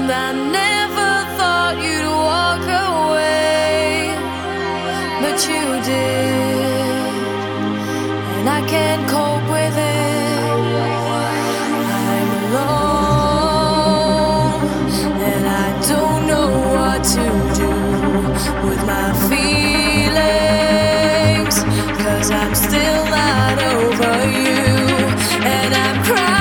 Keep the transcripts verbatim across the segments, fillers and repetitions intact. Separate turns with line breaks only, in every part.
I never thought you'd walk away, but you did, and I can't cope with it. I'm alone, and I don't know what to do with my feelings, 'cause I'm still not over you, and I'm crying.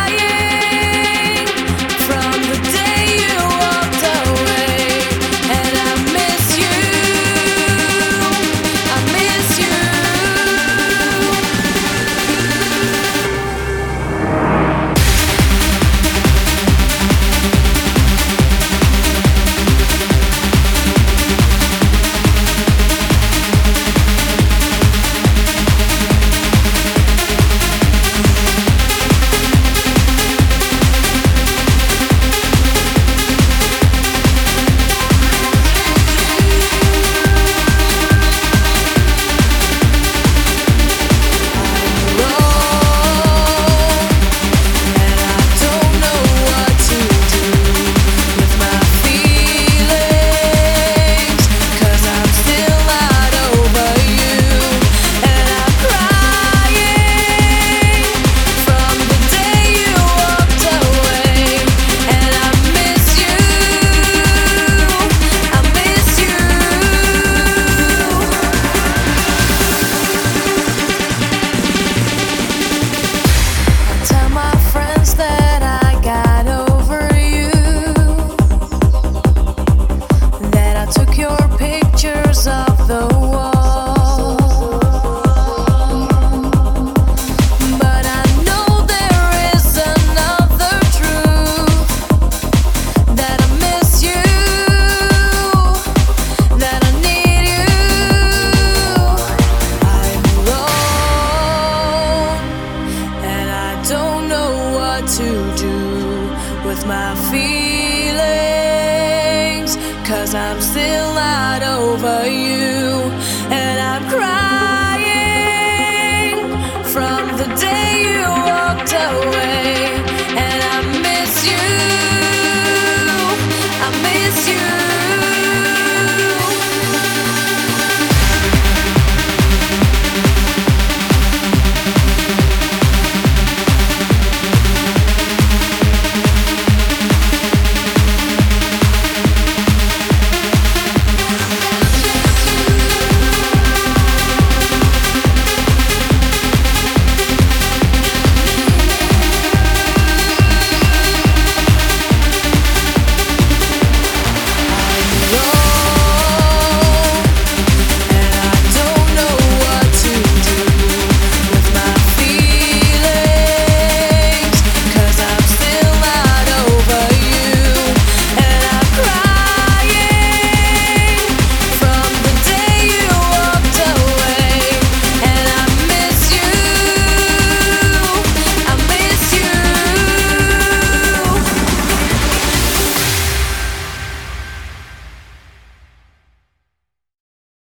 To do with my feelings, 'cause I'm still not over you.